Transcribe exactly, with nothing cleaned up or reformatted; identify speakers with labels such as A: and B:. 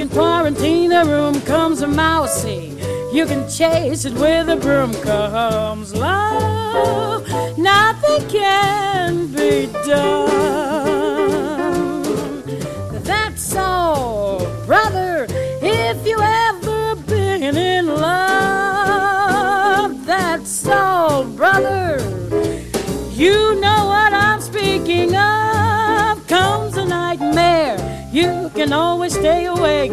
A: can quarantine a room, comes a mousey. You can chase it with a broom, comes love. Nothing can be done. That's all, brother, if you ever been in love. That's all, brother, you know what I'm speaking of. Comes a nightmare, you can always stay awake.